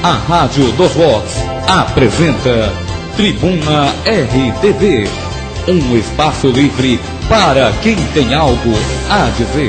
A Rádio dos Vox apresenta Tribuna RTV, um espaço livre para quem tem algo a dizer.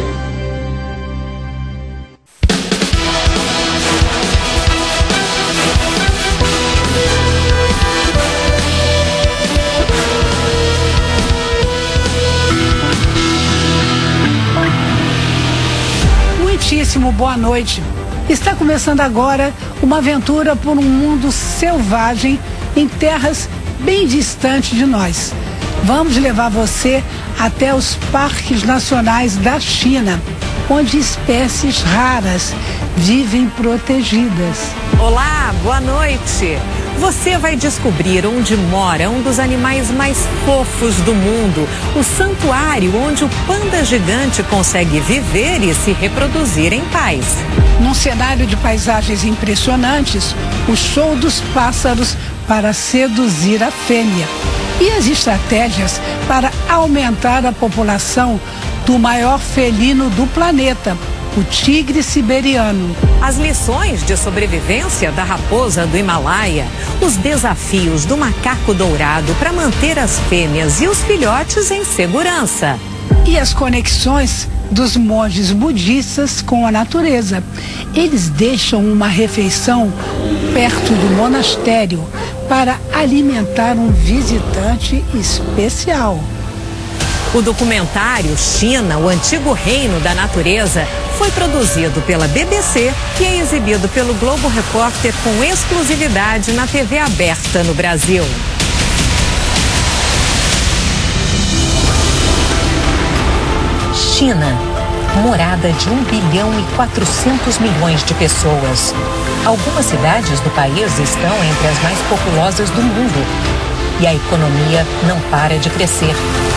Muitíssimo boa noite. Está começando agora uma aventura por um mundo selvagem em terras bem distantes de nós. Vamos levar você até os parques nacionais da China, onde espécies raras vivem protegidas. Olá, boa noite. Você vai descobrir onde mora um dos animais mais fofos do mundo, o santuário onde o panda gigante consegue viver e se reproduzir em paz. Num cenário de paisagens impressionantes, o show dos pássaros para seduzir a fêmea e as estratégias para aumentar a população do maior felino do planeta, o tigre siberiano. As lições de sobrevivência da raposa do Himalaia, os desafios do macaco dourado para manter as fêmeas e os filhotes em segurança. E as conexões dos monges budistas com a natureza. Eles deixam uma refeição perto do monastério para alimentar um visitante especial. O documentário China, o Antigo Reino da Natureza, foi produzido pela BBC e é exibido pelo Globo Repórter com exclusividade na TV aberta no Brasil. China, morada de 1 bilhão e 400 milhões de pessoas. Algumas cidades do país estão entre as mais populosas do mundo e a economia não para de crescer.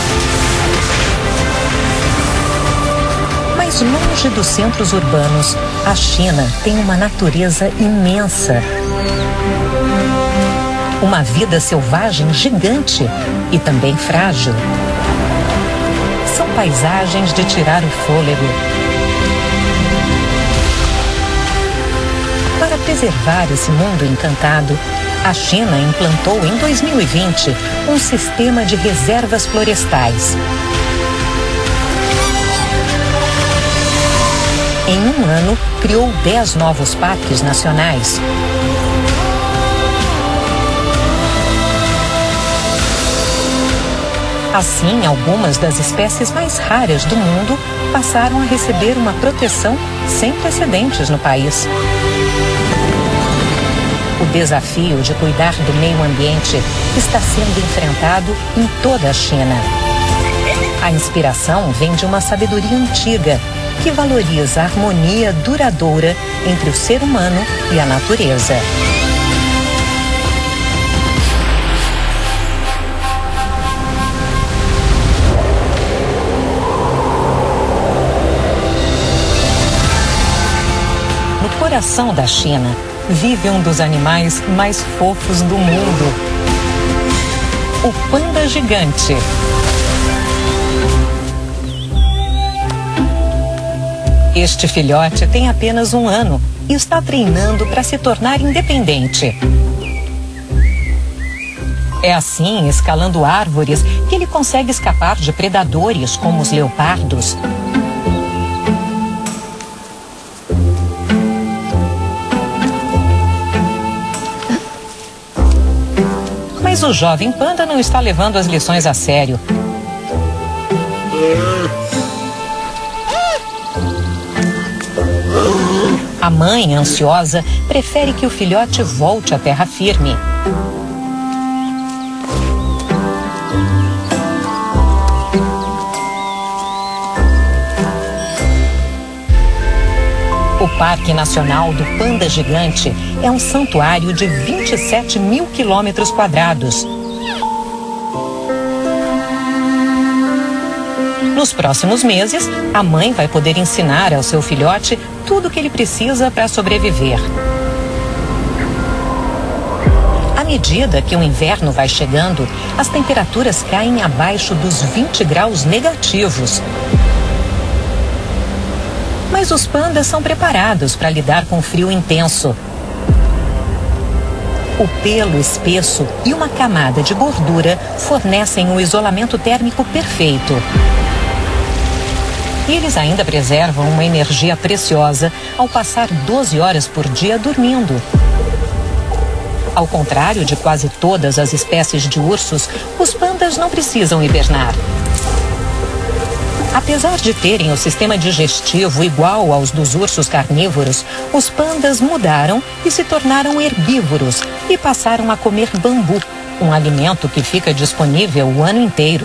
Mas longe dos centros urbanos, a China tem uma natureza imensa. Uma vida selvagem gigante e também frágil. São paisagens de tirar o fôlego. Para preservar esse mundo encantado, a China implantou em 2020 um sistema de reservas florestais. Em um ano, criou 10 novos parques nacionais. Assim, algumas das espécies mais raras do mundo passaram a receber uma proteção sem precedentes no país. O desafio de cuidar do meio ambiente está sendo enfrentado em toda a China. A inspiração vem de uma sabedoria antiga que valoriza a harmonia duradoura entre o ser humano e a natureza. No coração da China vive um dos animais mais fofos do mundo, o panda gigante. Este filhote tem apenas 1 ano e está treinando para se tornar independente. É assim, escalando árvores, que ele consegue escapar de predadores como os leopardos. Mas o jovem panda não está levando as lições a sério. A mãe, ansiosa, prefere que o filhote volte à terra firme. O Parque Nacional do Panda Gigante é um santuário de 27 mil quilômetros quadrados. Nos próximos meses, a mãe vai poder ensinar ao seu filhote tudo o que ele precisa para sobreviver. À medida que o inverno vai chegando, as temperaturas caem abaixo dos 20 graus negativos. Mas os pandas são preparados para lidar com o frio intenso. O pelo espesso e uma camada de gordura fornecem um isolamento térmico perfeito. E eles ainda preservam uma energia preciosa ao passar 12 horas por dia dormindo. Ao contrário de quase todas as espécies de ursos, os pandas não precisam hibernar. Apesar de terem o sistema digestivo igual aos dos ursos carnívoros, os pandas mudaram e se tornaram herbívoros e passaram a comer bambu, um alimento que fica disponível o ano inteiro.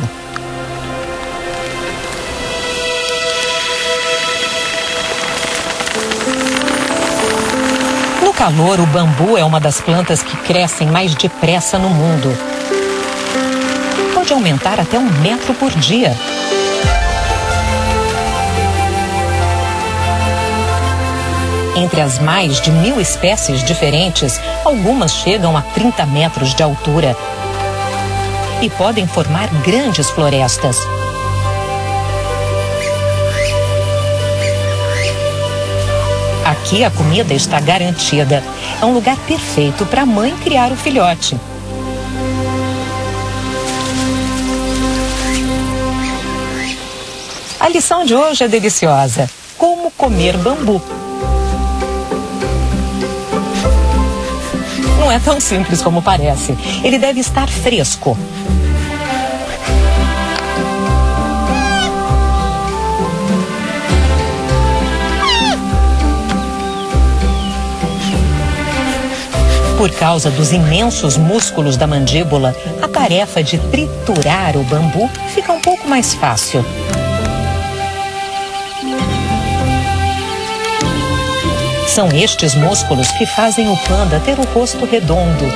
No calor, o bambu é uma das plantas que crescem mais depressa no mundo. Pode aumentar até 1 metro por dia. Entre as mais de 1000 espécies diferentes, algumas chegam a 30 metros de altura e podem formar grandes florestas. Aqui a comida está garantida. É um lugar perfeito para a mãe criar o filhote. A lição de hoje é deliciosa. Como comer bambu. Não é tão simples como parece. Ele deve estar fresco. Por causa dos imensos músculos da mandíbula, a tarefa de triturar o bambu fica um pouco mais fácil. São estes músculos que fazem o panda ter o rosto redondo.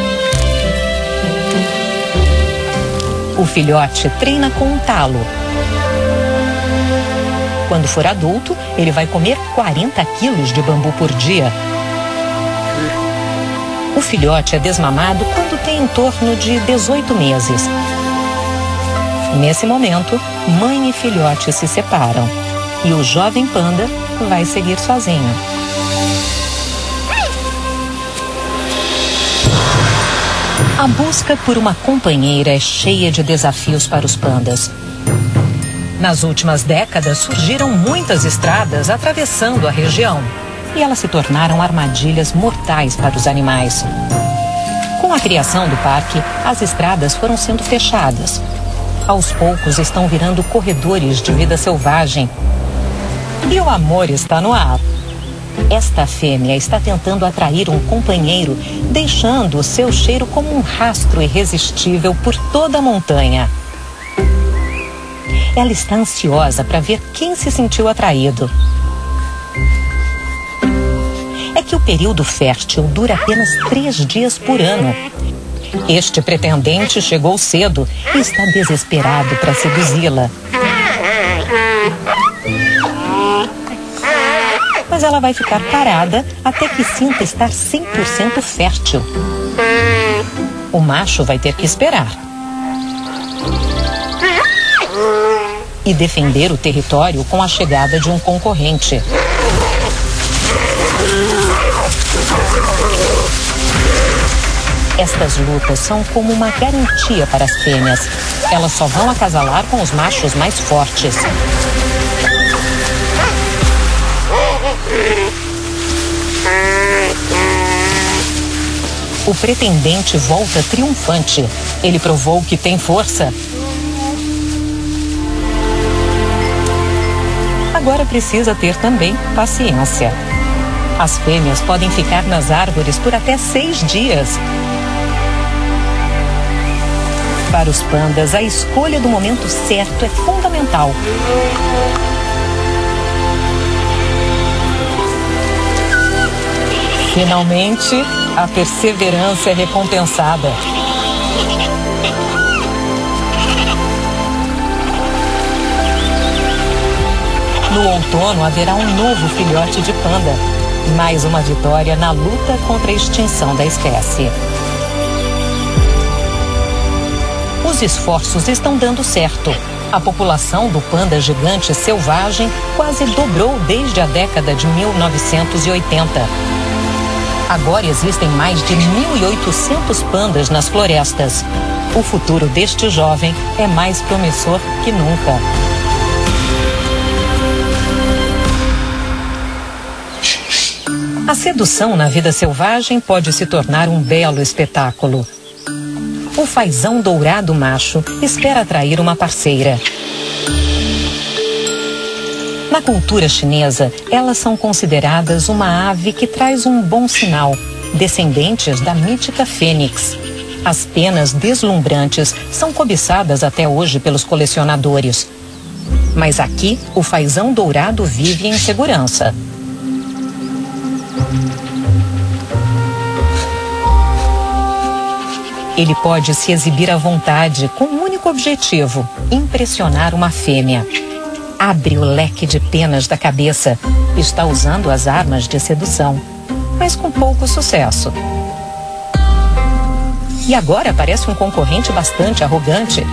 O filhote treina com um talo. Quando for adulto, ele vai comer 40 quilos de bambu por dia. O filhote é desmamado quando tem em torno de 18 meses. Nesse momento, mãe e filhote se separam. E o jovem panda vai seguir sozinho. A busca por uma companheira é cheia de desafios para os pandas. Nas últimas décadas, surgiram muitas estradas atravessando a região. E elas se tornaram armadilhas mortais para os animais. Com a criação do parque, as estradas foram sendo fechadas. Aos poucos estão virando corredores de vida selvagem. E o amor está no ar. Esta fêmea está tentando atrair um companheiro, deixando o seu cheiro como um rastro irresistível por toda a montanha. Ela está ansiosa para ver quem se sentiu atraído. É que o período fértil dura apenas 3 dias por ano. Este pretendente chegou cedo e está desesperado para seduzi-la. Mas ela vai ficar parada até que sinta estar 100% fértil. O macho vai ter que esperar. E defender o território com a chegada de um concorrente. Estas lutas são como uma garantia para as fêmeas. Elas só vão acasalar com os machos mais fortes. O pretendente volta triunfante. Ele provou que tem força. Agora precisa ter também paciência. As fêmeas podem ficar nas árvores por até 6 dias. Para os pandas, a escolha do momento certo é fundamental. Finalmente, a perseverança é recompensada. No outono haverá um novo filhote de panda. Mais uma vitória na luta contra a extinção da espécie. Os esforços estão dando certo. A população do panda gigante selvagem quase dobrou desde a década de 1980. Agora existem mais de 1.800 pandas nas florestas. O futuro deste jovem é mais promissor que nunca. A sedução na vida selvagem pode se tornar um belo espetáculo. O fazão dourado macho espera atrair uma parceira. Na cultura chinesa, elas são consideradas uma ave que traz um bom sinal, descendentes da mítica fênix. As penas deslumbrantes são cobiçadas até hoje pelos colecionadores. Mas aqui, o fazão dourado vive em segurança. Ele pode se exibir à vontade com um único objetivo: impressionar uma fêmea. Abre o leque de penas da cabeça. Está usando as armas de sedução, mas com pouco sucesso. E agora parece um concorrente bastante arrogante.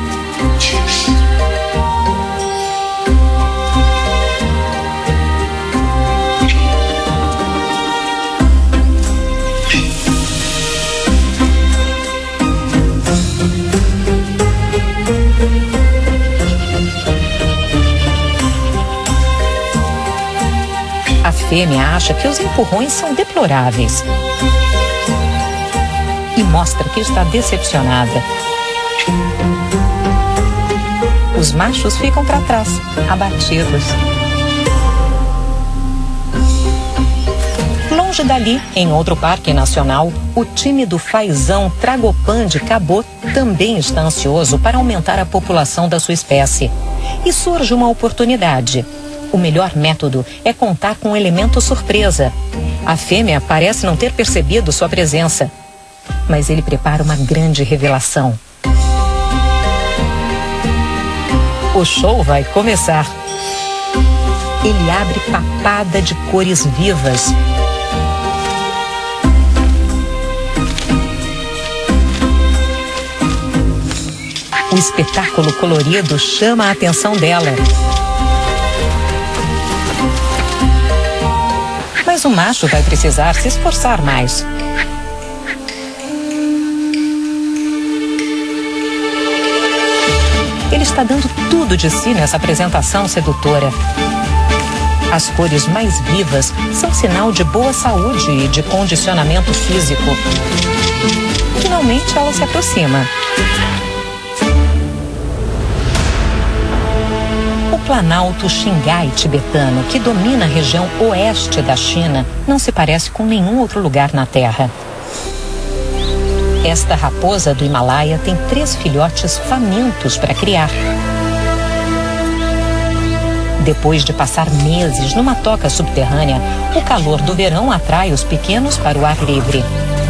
A fêmea acha que os empurrões são deploráveis e mostra que está decepcionada. Os machos ficam para trás, abatidos. Longe dali, em outro parque nacional, o time do fazão Tragopan de Cabot também está ansioso para aumentar a população da sua espécie. E surge uma oportunidade. O melhor método é contar com um elemento surpresa. A fêmea parece não ter percebido sua presença, mas ele prepara uma grande revelação. O show vai começar. Ele abre papada de cores vivas. O espetáculo colorido chama a atenção dela. Mas o macho vai precisar se esforçar mais. Ele está dando tudo de si nessa apresentação sedutora. As cores mais vivas são sinal de boa saúde e de condicionamento físico. Finalmente ela se aproxima. O Planalto Xingai tibetano, que domina a região oeste da China, não se parece com nenhum outro lugar na Terra. Esta raposa do Himalaia tem 3 filhotes famintos para criar. Depois de passar meses numa toca subterrânea, o calor do verão atrai os pequenos para o ar livre.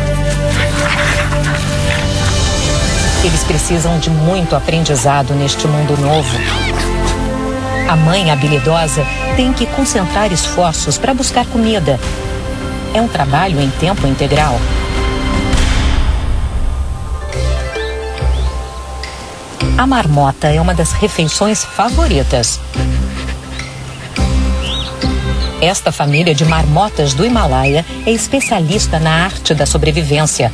Eles precisam de muito aprendizado neste mundo novo. A mãe habilidosa tem que concentrar esforços para buscar comida. É um trabalho em tempo integral. A marmota é uma das refeições favoritas. Esta família de marmotas do Himalaia é especialista na arte da sobrevivência.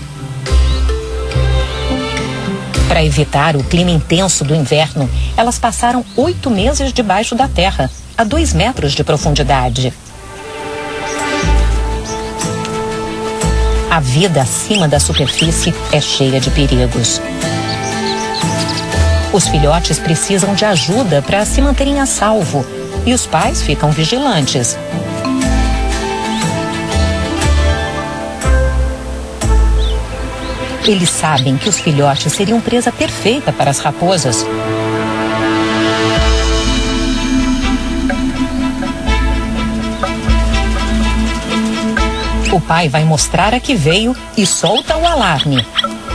Para evitar o clima intenso do inverno, elas passaram 8 meses debaixo da terra, a 2 metros de profundidade. A vida acima da superfície é cheia de perigos. Os filhotes precisam de ajuda para se manterem a salvo e os pais ficam vigilantes. Eles sabem que os filhotes seriam presa perfeita para as raposas. O pai vai mostrar a que veio e solta o alarme.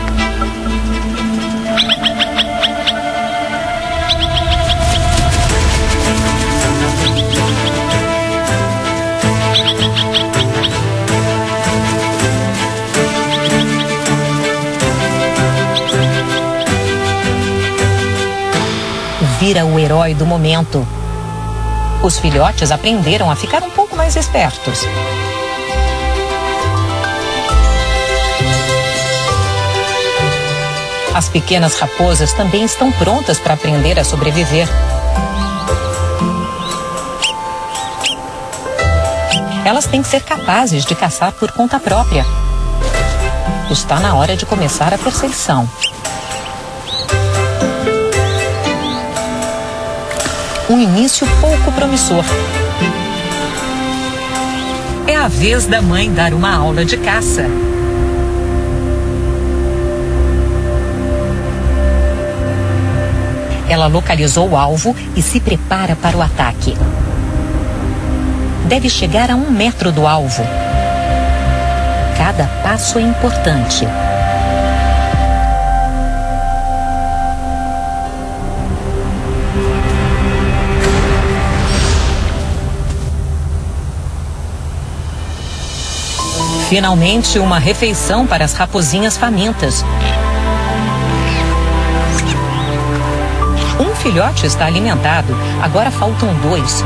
Vira o herói do momento. Os filhotes aprenderam a ficar um pouco mais espertos. As pequenas raposas também estão prontas para aprender a sobreviver. Elas têm que ser capazes de caçar por conta própria. Está na hora de começar a perseguição. Um início pouco promissor. É a vez da mãe dar uma aula de caça. Ela localizou o alvo e se prepara para o ataque. Deve chegar a 1 metro do alvo. Cada passo é importante. Finalmente, uma refeição para as raposinhas famintas. Um filhote está alimentado, agora faltam 2.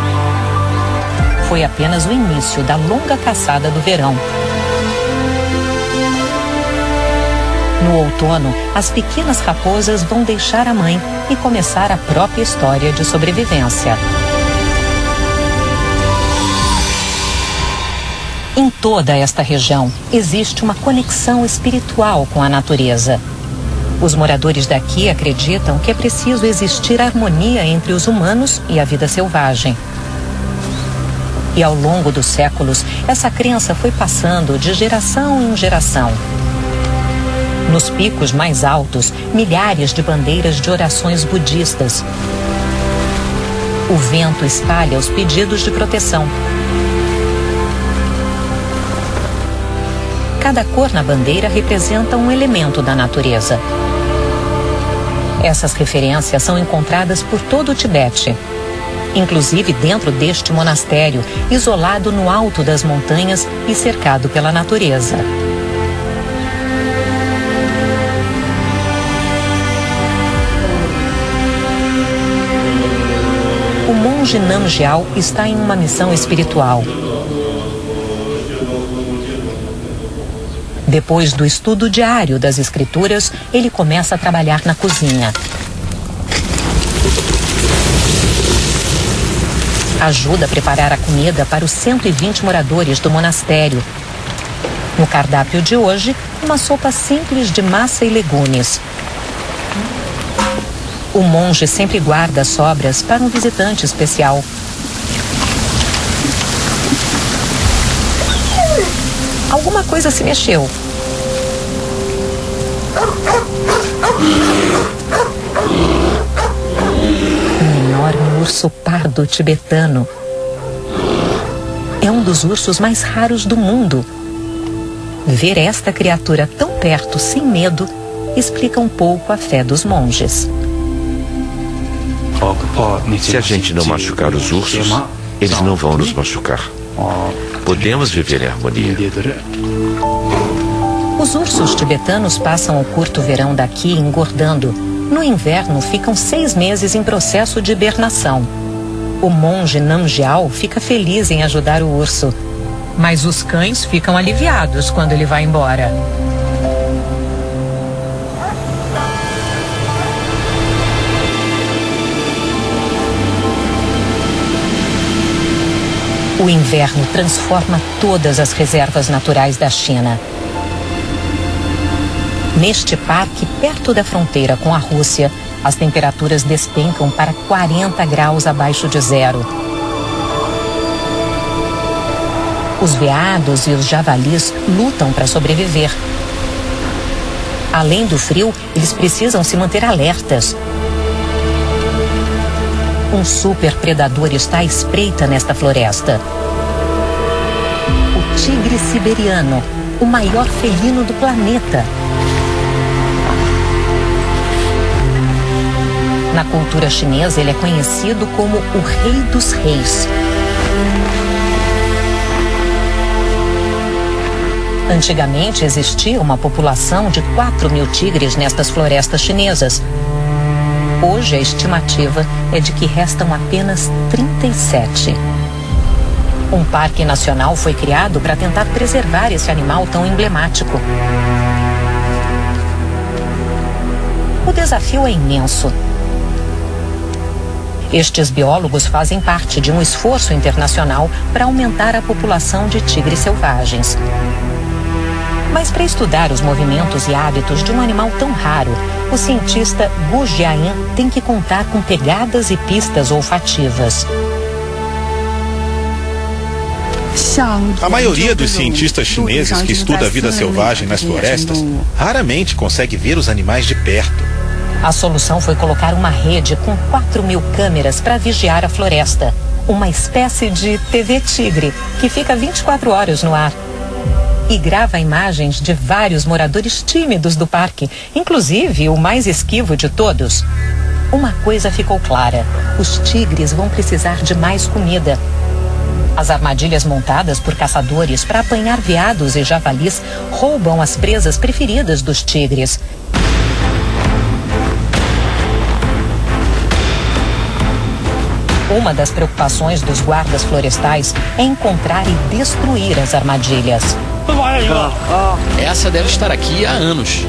Foi apenas o início da longa caçada do verão. No outono, as pequenas raposas vão deixar a mãe e começar a própria história de sobrevivência. Em toda esta região, existe uma conexão espiritual com a natureza. Os moradores daqui acreditam que é preciso existir harmonia entre os humanos e a vida selvagem. E ao longo dos séculos, essa crença foi passando de geração em geração. Nos picos mais altos, milhares de bandeiras de orações budistas. O vento espalha os pedidos de proteção. Cada cor na bandeira representa um elemento da natureza. Essas referências são encontradas por todo o Tibete, inclusive dentro deste monastério, isolado no alto das montanhas e cercado pela natureza. O monge Namgyal está em uma missão espiritual. Depois do estudo diário das escrituras, ele começa a trabalhar na cozinha. Ajuda a preparar a comida para os 120 moradores do monastério. No cardápio de hoje, uma sopa simples de massa e legumes. O monge sempre guarda sobras para um visitante especial. Alguma coisa se mexeu. Um enorme urso pardo tibetano. É um dos ursos mais raros do mundo. Ver esta criatura tão perto, sem medo, explica um pouco a fé dos monges. Se a gente não machucar os ursos, eles não vão nos machucar. Podemos viver em harmonia. Os ursos tibetanos passam o curto verão daqui engordando. No inverno, ficam 6 meses em processo de hibernação. O monge Namgyal fica feliz em ajudar o urso, mas os cães ficam aliviados quando ele vai embora. O inverno transforma todas as reservas naturais da China. Neste parque, perto da fronteira com a Rússia, as temperaturas despencam para 40 graus abaixo de zero. Os veados e os javalis lutam para sobreviver. Além do frio, eles precisam se manter alertas. Um super predador está à espreita nesta floresta. O tigre siberiano, o maior felino do planeta. Na cultura chinesa, ele é conhecido como o Rei dos Reis. Antigamente existia uma população de 4.000 tigres nestas florestas chinesas. Hoje a estimativa é de que restam apenas 37. Um parque nacional foi criado para tentar preservar esse animal tão emblemático. o desafio é imenso. Estes biólogos fazem parte de um esforço internacional para aumentar a população de tigres selvagens. Mas para estudar os movimentos e hábitos de um animal tão raro, o cientista Gu Jiayin tem que contar com pegadas e pistas olfativas. A maioria dos cientistas chineses que estuda a vida selvagem nas florestas raramente consegue ver os animais de perto. A solução foi colocar uma rede com 4.000 câmeras para vigiar a floresta. Uma espécie de TV Tigre, que fica 24 horas no ar. E grava imagens de vários moradores tímidos do parque, inclusive o mais esquivo de todos. Uma coisa ficou clara: os tigres vão precisar de mais comida. As armadilhas montadas por caçadores para apanhar veados e javalis roubam as presas preferidas dos tigres. Uma das preocupações dos guardas florestais é encontrar e destruir as armadilhas. Essa deve estar aqui há anos.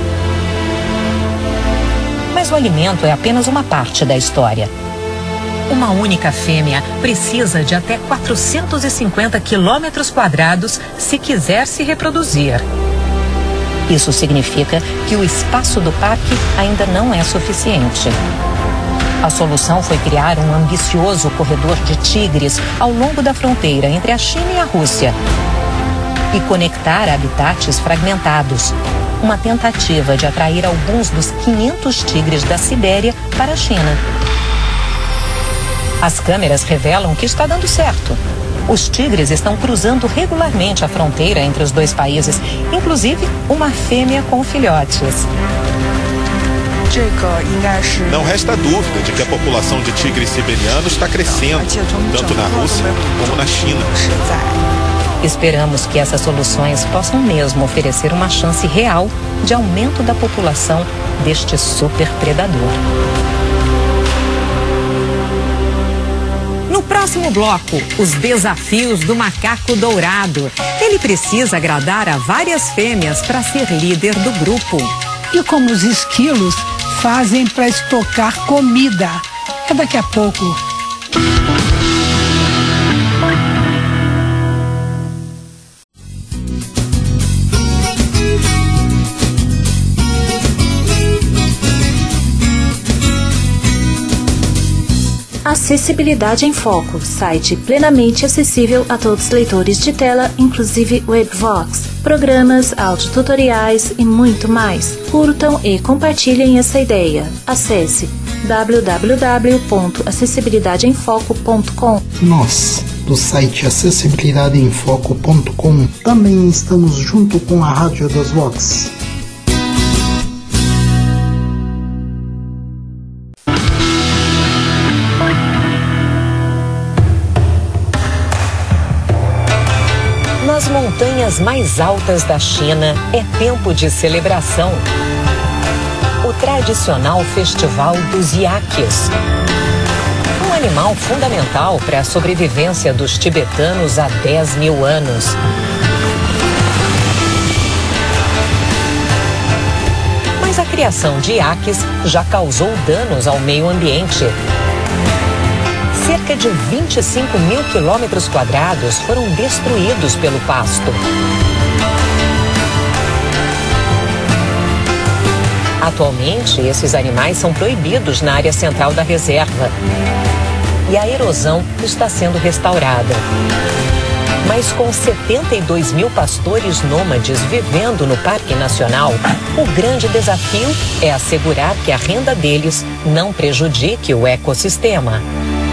Mas o alimento é apenas uma parte da história. Uma única fêmea precisa de até 450 quilômetros quadrados se quiser se reproduzir. Isso significa que o espaço do parque ainda não é suficiente. A solução foi criar um ambicioso corredor de tigres ao longo da fronteira entre a China e a Rússia e conectar habitats fragmentados. Uma tentativa de atrair alguns dos 500 tigres da Sibéria para a China. As câmeras revelam que está dando certo. Os tigres estão cruzando regularmente a fronteira entre os dois países, inclusive uma fêmea com filhotes. Não resta dúvida de que a população de tigres siberianos está crescendo, tanto na Rússia como na China. Esperamos que essas soluções possam mesmo oferecer uma chance real de aumento da população deste superpredador. No próximo bloco, os desafios do macaco dourado. Ele precisa agradar a várias fêmeas para ser líder do grupo. E como os esquilos fazem para estocar comida. É daqui a pouco. Acessibilidade em Foco, site plenamente acessível a todos os leitores de tela, inclusive Webvox, programas, audiotutoriais e muito mais. Curtam e compartilhem essa ideia. Acesse www.acessibilidadeemfoco.com. Nós, do site acessibilidadeemfoco.com, também estamos junto com a Rádio das Vox. Nas montanhas mais altas da China é tempo de celebração. O tradicional Festival dos Iaques. Um animal fundamental para a sobrevivência dos tibetanos há 10.000 anos. Mas a criação de iaques já causou danos ao meio ambiente. Cerca de 25.000 quilômetros quadrados foram destruídos pelo pasto. Atualmente, esses animais são proibidos na área central da reserva. E a erosão está sendo restaurada. Mas com 72.000 pastores nômades vivendo no Parque Nacional, o grande desafio é assegurar que a renda deles não prejudique o ecossistema.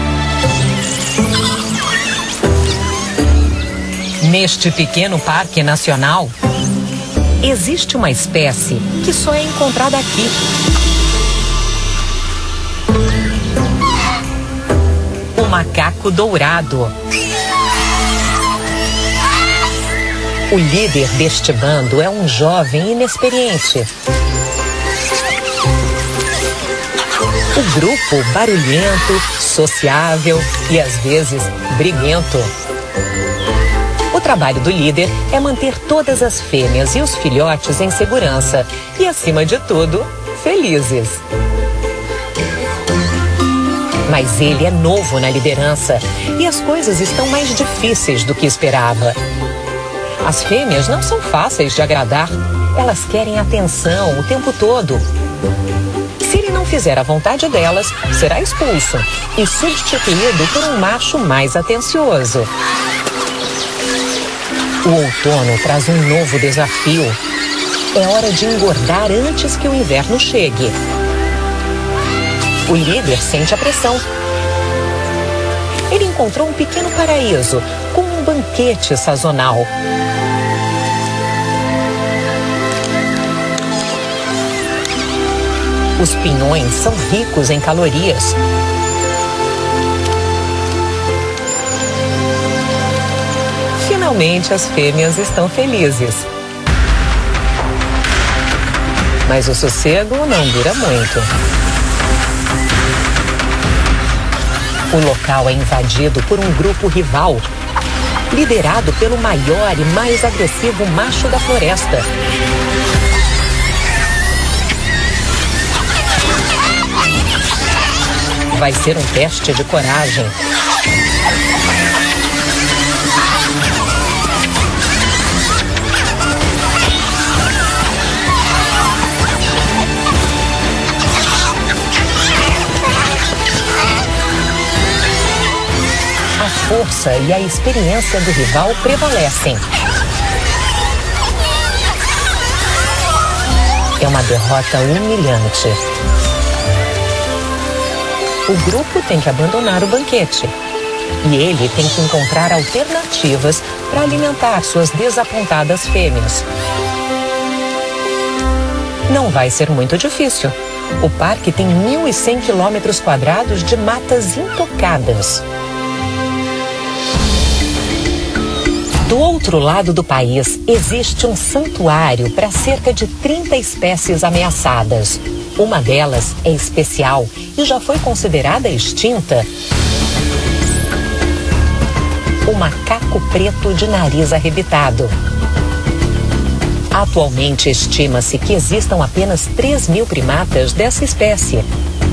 Neste pequeno parque nacional, existe uma espécie que só é encontrada aqui. O macaco dourado. O líder deste bando é um jovem inexperiente. O grupo barulhento, sociável e às vezes briguento. O trabalho do líder é manter todas as fêmeas e os filhotes em segurança e, acima de tudo, felizes. Mas ele é novo na liderança e as coisas estão mais difíceis do que esperava. As fêmeas não são fáceis de agradar, elas querem atenção o tempo todo. Se ele não fizer a vontade delas, será expulso e substituído por um macho mais atencioso. O outono traz um novo desafio. É hora de engordar antes que o inverno chegue. O líder sente a pressão. Ele encontrou um pequeno paraíso com um banquete sazonal. Os pinhões são ricos em calorias. Finalmente as fêmeas estão felizes. Mas o sossego não dura muito. O local é invadido por um grupo rival, liderado pelo maior e mais agressivo macho da floresta. Vai ser um teste de coragem. A força e a experiência do rival prevalecem. É uma derrota humilhante. O grupo tem que abandonar o banquete. E ele tem que encontrar alternativas para alimentar suas desapontadas fêmeas. Não vai ser muito difícil. O parque tem 1.100 km² de matas intocadas. Do outro lado do país, existe um santuário para cerca de 30 espécies ameaçadas. Uma delas é especial e já foi considerada extinta. O macaco preto de nariz arrebitado. Atualmente estima-se que existam apenas 3.000 primatas dessa espécie.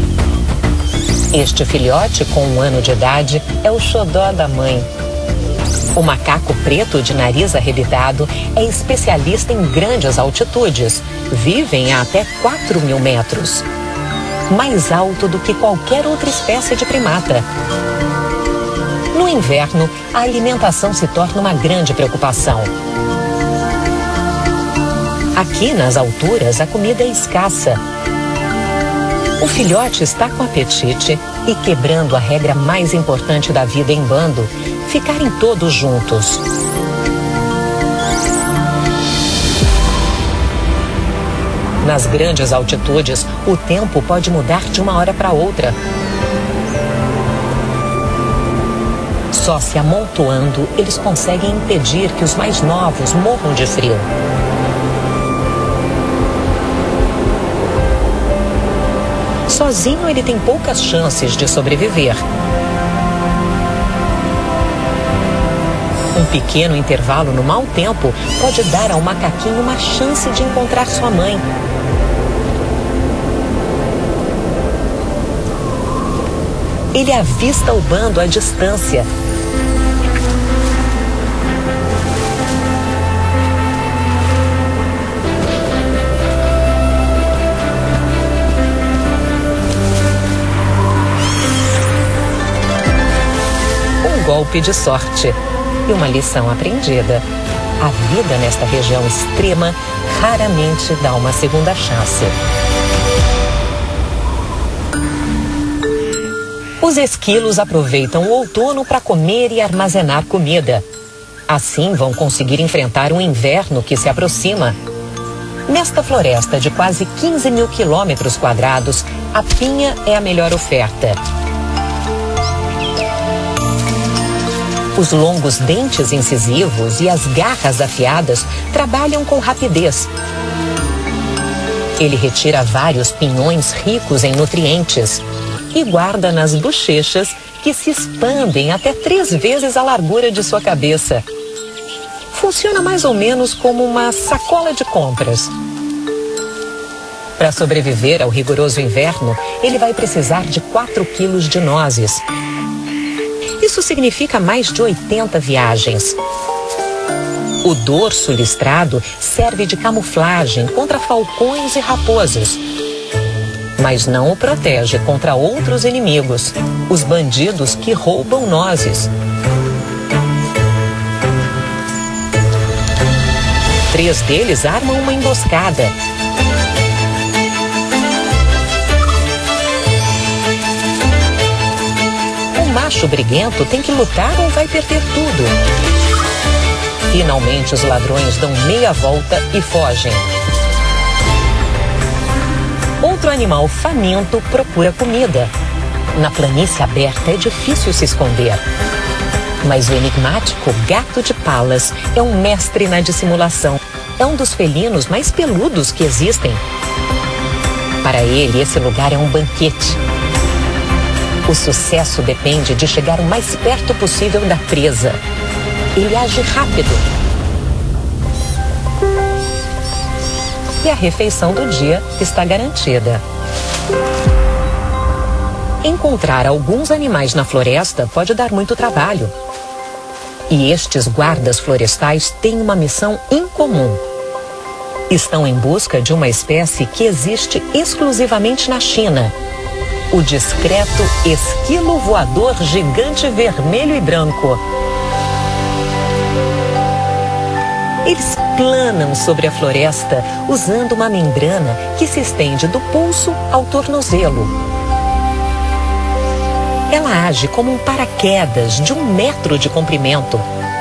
Este filhote, com 1 ano de idade, é o xodó da mãe. O macaco preto de nariz arrebitado é especialista em grandes altitudes. Vivem a até 4.000 metros. Mais alto do que qualquer outra espécie de primata. No inverno, a alimentação se torna uma grande preocupação. Aqui nas alturas, a comida é escassa. O filhote está com apetite e quebrando a regra mais importante da vida em bando, ficarem todos juntos. Nas grandes altitudes, o tempo pode mudar de uma hora para outra. Só se amontoando, eles conseguem impedir que os mais novos morram de frio. Sozinho, ele tem poucas chances de sobreviver. Um pequeno intervalo no mau tempo pode dar ao macaquinho uma chance de encontrar sua mãe. Ele avista o bando à distância. Um golpe de sorte e uma lição aprendida. A vida nesta região extrema raramente dá uma segunda chance. Os esquilos aproveitam o outono para comer e armazenar comida. Assim vão conseguir enfrentar um inverno que se aproxima. Nesta floresta de quase 15.000 km², a pinha é a melhor oferta. Os longos dentes incisivos e as garras afiadas trabalham com rapidez. Ele retira vários pinhões ricos em nutrientes e guarda nas bochechas que se expandem até 3 vezes a largura de sua cabeça. Funciona mais ou menos como uma sacola de compras. Para sobreviver ao rigoroso inverno, ele vai precisar de 4 quilos de nozes. Isso significa mais de 80 viagens. O dorso listrado serve de camuflagem contra falcões e raposas, mas não o protege contra outros inimigos, os bandidos que roubam nozes. 3 deles armam uma emboscada. O macho briguento tem que lutar ou vai perder tudo. Finalmente, os ladrões dão meia volta e fogem. Outro animal faminto procura comida. Na planície aberta é difícil se esconder. Mas o enigmático gato de Pallas é um mestre na dissimulação. É um dos felinos mais peludos que existem. Para ele, esse lugar é um banquete. O sucesso depende de chegar o mais perto possível da presa. Ele age rápido. E a refeição do dia está garantida. Encontrar alguns animais na floresta pode dar muito trabalho. E estes guardas florestais têm uma missão incomum. Estão em busca de uma espécie que existe exclusivamente na China. O discreto esquilo voador gigante vermelho e branco. Eles planam sobre a floresta usando uma membrana que se estende do pulso ao tornozelo. Ela age como um paraquedas de 1 metro de comprimento.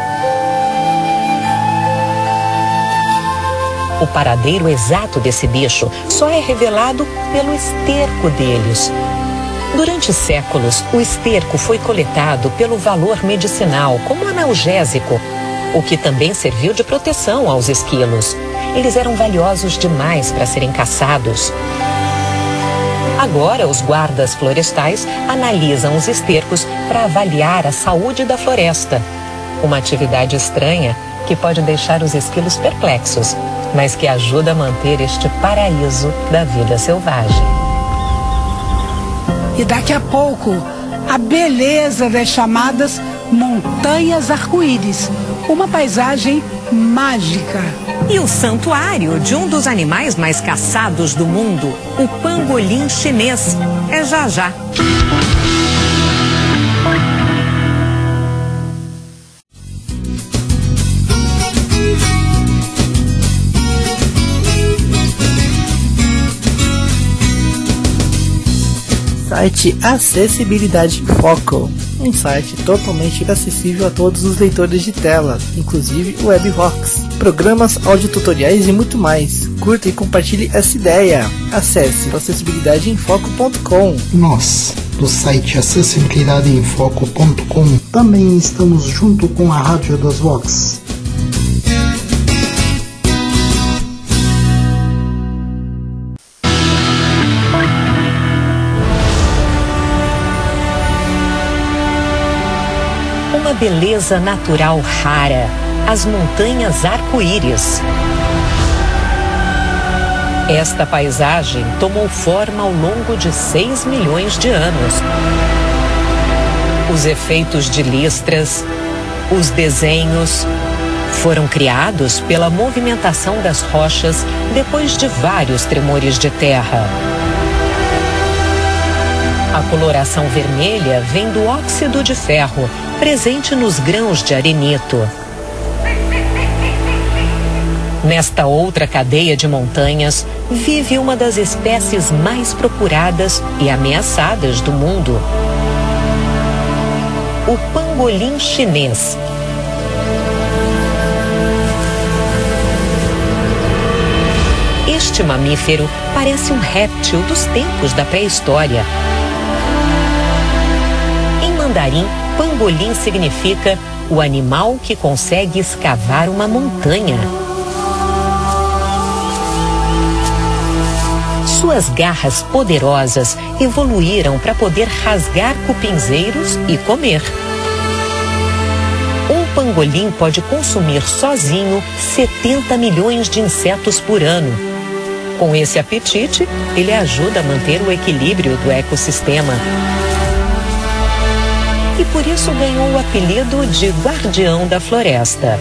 O paradeiro exato desse bicho só é revelado pelo esterco deles. Durante séculos, o esterco foi coletado pelo valor medicinal como analgésico, o que também serviu de proteção aos esquilos. Eles eram valiosos demais para serem caçados. Agora, os guardas florestais analisam os estercos para avaliar a saúde da floresta. Uma atividade estranha que pode deixar os esquilos perplexos, mas que ajuda a manter este paraíso da vida selvagem. E daqui a pouco, a beleza das chamadas Montanhas Arco-Íris, uma paisagem mágica. E o santuário de um dos animais mais caçados do mundo, o pangolim chinês, é já já. Site Acessibilidade em Foco, um site totalmente acessível a todos os leitores de tela, inclusive o WebVox, programas, audiotutoriais e muito mais. Curta e compartilhe essa ideia. Acesse acessibilidadeemfoco.com. Nós, do site acessibilidadeemfoco.com, também estamos junto com a Rádio das Vox. Uma beleza natural rara, as Montanhas Arco-Íris. Esta paisagem tomou forma ao longo de 6 milhões de anos. Os efeitos de listras, os desenhos, foram criados pela movimentação das rochas depois de vários tremores de terra. A coloração vermelha vem do óxido de ferro, presente nos grãos de arenito. Nesta outra cadeia de montanhas, vive uma das espécies mais procuradas e ameaçadas do mundo. O pangolim chinês. Este mamífero parece um réptil dos tempos da pré-história. Em mandarim, pangolim significa o animal que consegue escavar uma montanha. Suas garras poderosas evoluíram para poder rasgar cupinzeiros e comer. Um pangolim pode consumir sozinho 70 milhões de insetos por ano. Com esse apetite, ele ajuda a manter o equilíbrio do ecossistema. E por isso ganhou o apelido de guardião da floresta.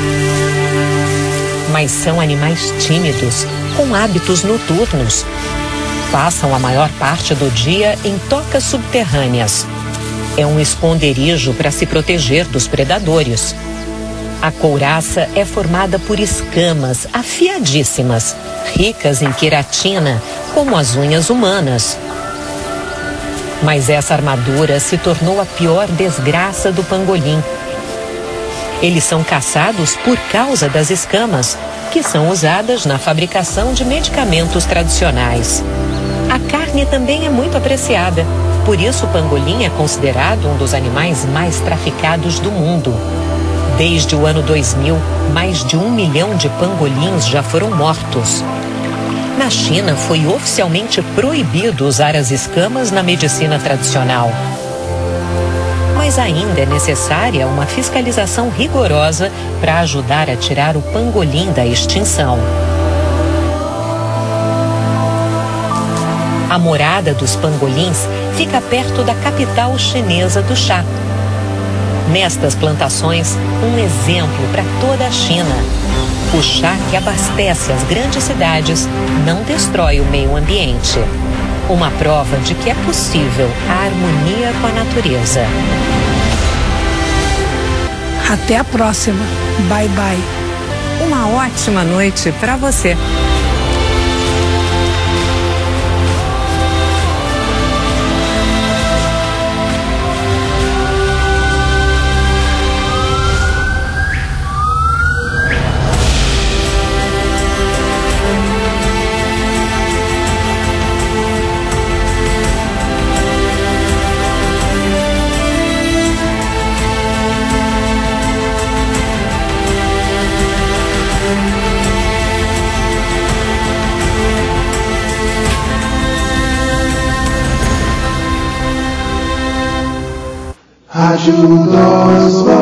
Mas são animais tímidos, com hábitos noturnos. Passam a maior parte do dia em tocas subterrâneas. É um esconderijo para se proteger dos predadores. A couraça é formada por escamas afiadíssimas, ricas em queratina, como as unhas humanas. Mas essa armadura se tornou a pior desgraça do pangolim. Eles são caçados por causa das escamas, que são usadas na fabricação de medicamentos tradicionais. A carne também é muito apreciada, por isso o pangolim é considerado um dos animais mais traficados do mundo. Desde o ano 2000, mais de 1 milhão de pangolins já foram mortos. Na China, foi oficialmente proibido usar as escamas na medicina tradicional. Mas ainda é necessária uma fiscalização rigorosa para ajudar a tirar o pangolim da extinção. A morada dos pangolins fica perto da capital chinesa do chá. Nestas plantações, um exemplo para toda a China. O chá que abastece as grandes cidades não destrói o meio ambiente. Uma prova de que é possível a harmonia com a natureza. Até a próxima. Bye, bye. Uma ótima noite para você.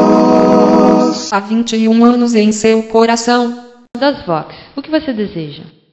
Há 21 anos em seu coração. Das Vox, o que você deseja?